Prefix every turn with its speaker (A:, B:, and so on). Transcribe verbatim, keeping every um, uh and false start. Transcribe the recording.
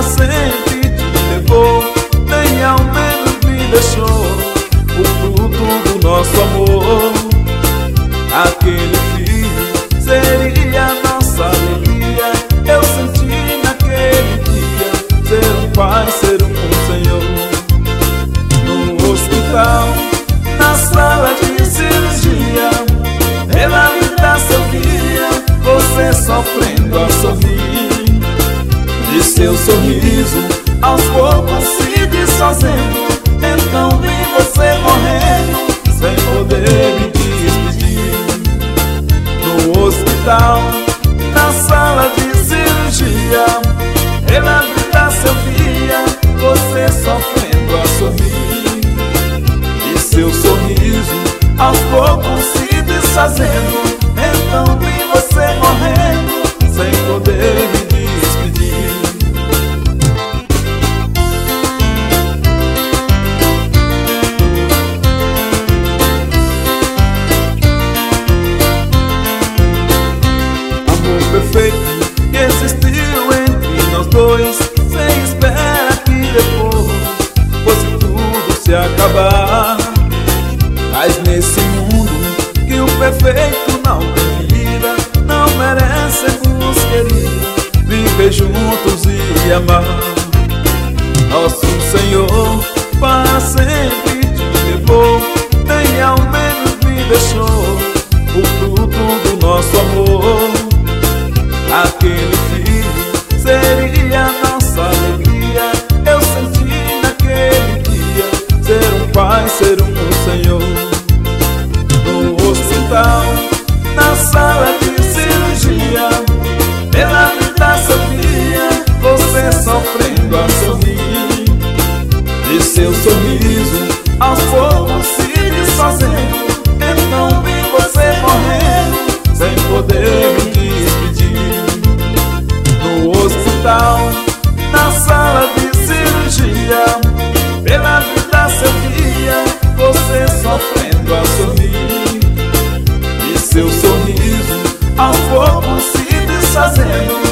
A: sempre te levou, nem ao menos me deixou o fruto do nosso amor. Aquele filho seria nossa alegria. Eu senti naquele dia ser um pai, ser um Senhor. No hospital, na sala de cirurgia, pela vida eu via você sofrendo a sorrir. De seu sorriso aos poucos se desfazendo, então vi você morrendo sem poder me despedir. No hospital, na sala de cirurgia, pela vida eu via você sofrendo a sorrir. E seu sorriso aos poucos se desfazendo, então vi você morrendo sem poder me despedir. Amor perfeito que existiu entre nós dois, sem espera que depois fosse tudo se acabar. Mas nesse mundo que o perfeito não tem vida, não merecemos, querido, viver juntos e amar. Nosso Senhor para sempre te levou, nem ao menos me deixou o fruto do nosso amor. Aquele filho seria nossa alegria. Eu senti naquele dia ser um pai, ser um Senhor. No hospital, na sala de cirurgia, pela vida eu via você sofrendo a sorrir. De seu sorriso aos poucos se desfazendo, então vi você morrendo sem poder me despedir. No hospital, na sala de cirurgia, pela vida eu via você sofrendo a sorrir. E seu sorriso aos poucos se desfazendo,